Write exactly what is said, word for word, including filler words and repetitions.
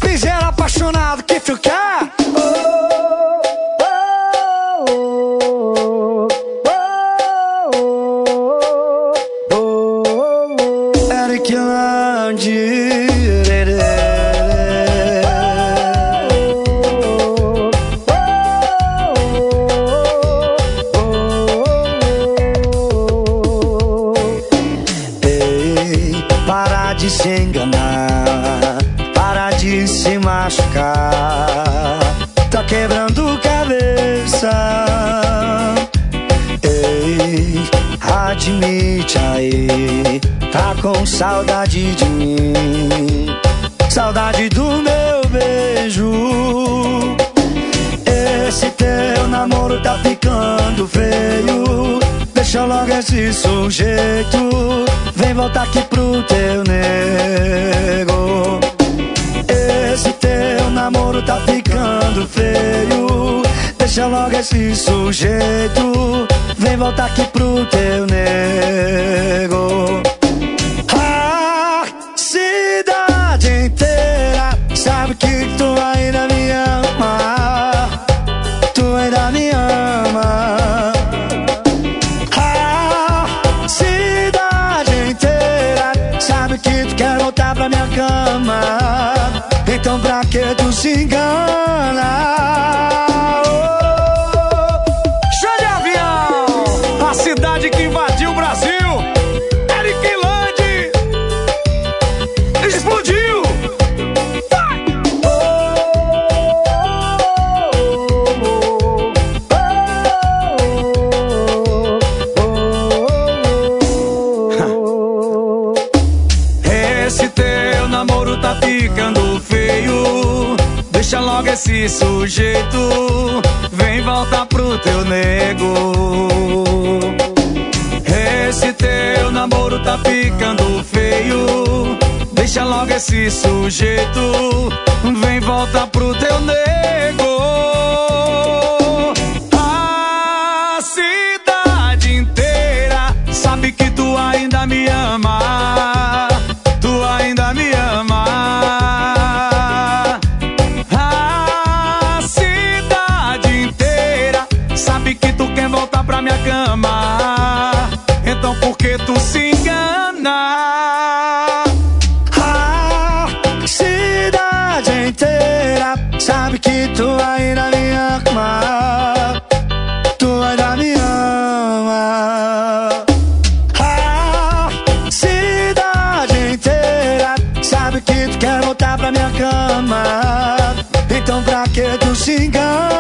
ligeiro apaixonado que ficar. Eric Landi. Para de se enganar, para de se machucar, tá quebrando cabeça. Ei, admite aí, tá com saudade de mim, saudade do meu beijo. Esse teu namoro tá ficando feio, deixa logo esse sujeito, vem voltar aqui pro teu nego. Esse teu namoro tá ficando feio, deixa logo esse sujeito, vem voltar aqui pro teu nego. A cidade inteira sabe que tu ainda me ama, tu ainda me ama. Que tu quer voltar pra minha cama, então pra que tu se engana? Oh, show de avião! A cidade que invadiu o Brasil, Eric Landi, explodiu! Vai! Oh, oh, oh, oh, oh. Esse teu namoro tá ficando feio, deixa logo esse sujeito, vem voltar pro teu nego. Esse teu namoro tá ficando feio, deixa logo esse sujeito, vem voltar pro teu nego. A cidade inteira sabe que tu ainda me ama, tu ainda me ama. A cidade inteira sabe que tu quer voltar pra minha cama, então por que tu se engana? A cidade inteira sabe que tu ainda me ama, tu ainda me ama. Sabe que tu quer voltar pra minha cama, então pra que tu se engana?